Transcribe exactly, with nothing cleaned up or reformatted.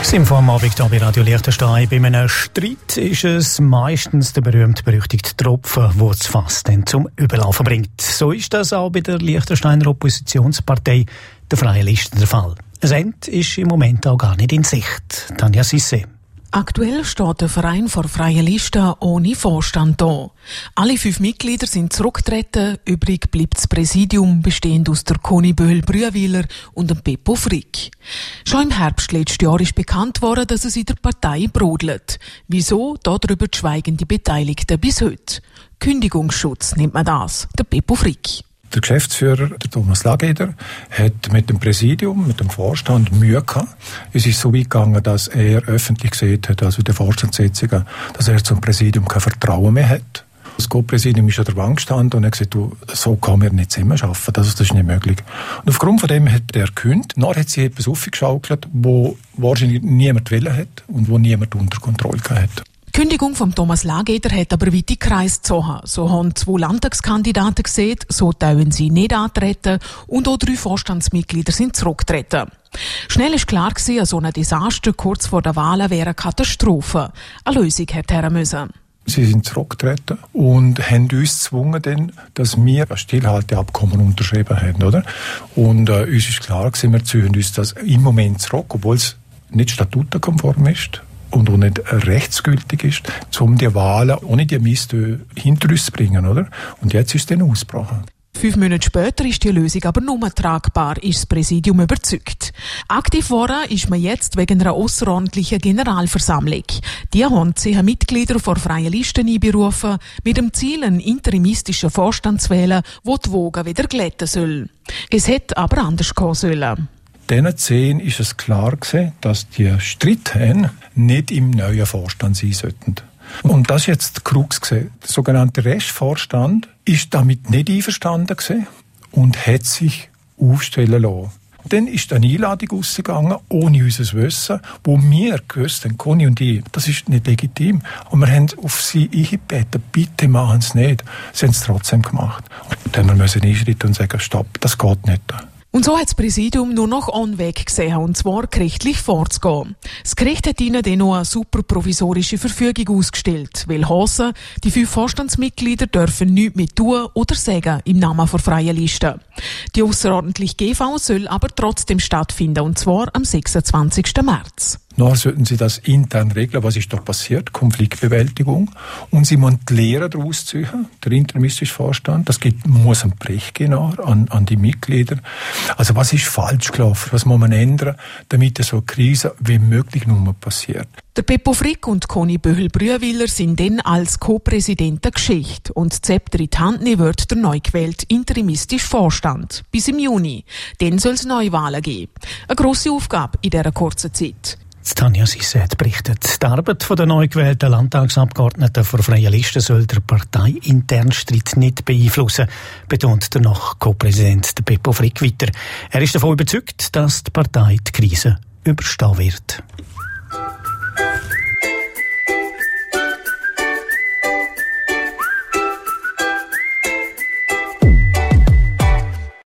Im Vorabend hier bei Radio Liechtenstein. Bei einem Streit ist es meistens der berühmt-berüchtigte Tropfen, der das Fass dann zum Überlaufen bringt. So ist das auch bei der Liechtensteiner Oppositionspartei, der Freien Liste, der Fall. Ein Ende ist im Moment auch gar nicht in Sicht. Tanja Sisse. Aktuell steht der Verein vor Freien Liste ohne Vorstand da. Alle fünf Mitglieder sind zurückgetreten. Übrig bleibt das Präsidium, bestehend aus der Conny Böhl-Brühwiler und dem Beppo Frick. Schon im Herbst letzten Jahr ist bekannt worden, dass es in der Partei brodelt. Wieso? Darüber schweigen die Beteiligten bis heute. Kündigungsschutz nennt man das. Der Beppo Frick. Der Geschäftsführer, der Thomas Lageder, hat mit dem Präsidium, mit dem Vorstand Mühe gehabt. Es ist so weit gegangen, dass er öffentlich gesagt hat, also in den Vorstandssitzungen, dass er zum Präsidium kein Vertrauen mehr hat. Das Co-Präsidium ist an der Wand gestanden und hat gesagt, du, so kann man nicht zusammen arbeiten, das, das ist nicht möglich. Und aufgrund von dem hat er gekündigt. Dann hat sie etwas aufgeschaukelt, wo wahrscheinlich niemand wollen hat und wo niemand unter Kontrolle hat. Die Kündigung von Thomas Lageder hat aber weite Kreise gezogen. So haben zwei Landtagskandidaten gesehen, so teilen sie nicht antreten und auch drei Vorstandsmitglieder sind zurückgetreten. Schnell war klar gewesen, so ein Desaster kurz vor der Wahl wäre eine Katastrophe. Eine Lösung hätte her müssen. Sie sind zurückgetreten und haben uns gezwungen, dann, dass wir ein Stillhalteabkommen unterschrieben haben, oder? Und äh, uns ist klar gewesen, wir ziehen uns das im Moment zurück, obwohl es nicht statutenkonform ist und auch nicht rechtsgültig ist, um die Wahlen ohne die Miste hinter uns zu bringen, oder? Und jetzt ist es dann ausgebrochen. Fünf Monate später ist die Lösung aber nur tragbar, ist das Präsidium überzeugt. Aktiv worden ist man jetzt wegen einer ausserordentlichen Generalversammlung. Die haben zehn Mitglieder vor Freien Listen einberufen, mit dem Ziel, einen interimistischen Vorstand zu wählen, der die Wogen wieder glätten soll. Es hätte aber anders kommen sollen. Diesen zehn ist es klar gewesen, dass die Streithähne nicht im neuen Vorstand sein sollten. Und das ist jetzt der Krux gewesen. Der sogenannte Restvorstand ist damit nicht einverstanden gewesen und hat sich aufstellen lassen. Dann ist eine Einladung rausgegangen, ohne unser Wissen, wo wir gewusst haben, Conny und ich, das ist nicht legitim. Und wir haben auf sie eingebeten, bitte machen Sie es nicht. Sie haben es trotzdem gemacht. Und dann müssen wir einschreiten und sagen, stopp, das geht nicht. Und so hat das Präsidium nur noch einen Weg gesehen, und zwar gerichtlich vorzugehen. Das Gericht hat ihnen dann noch eine super provisorische Verfügung ausgestellt, weil heissen, die fünf Vorstandsmitglieder dürfen nichts mehr tun oder sagen im Namen der Freien Liste. Die ausserordentliche G V soll aber trotzdem stattfinden, und zwar am sechsundzwanzigsten März. Nachher sollten Sie das intern regeln, was ist da passiert, Konfliktbewältigung. Und Sie müssen die Lehre daraus ziehen, der interimistische Vorstand. Das gibt, muss einen Bericht gehen an, an die Mitglieder. Also was ist falsch gelaufen, was muss man ändern, damit so eine Krise wie möglich nur mal passiert. Der Beppo Frick und Conny Böhl-Brühwiler sind dann als Co-Präsident der Geschichte und das Zepter in die Hand nehmen wird der neu gewählte interimistische Vorstand. Bis im Juni. Dann soll es Neuwahlen geben. Eine grosse Aufgabe in dieser kurzen Zeit. Tanja Sisse hat berichtet. Die Arbeit der neu gewählten Landtagsabgeordneten der Freien Liste soll der parteiinternen Streit nicht beeinflussen, betont der noch Co-Präsident Beppo Frick weiter. Er ist davon überzeugt, dass die Partei die Krise überstehen wird.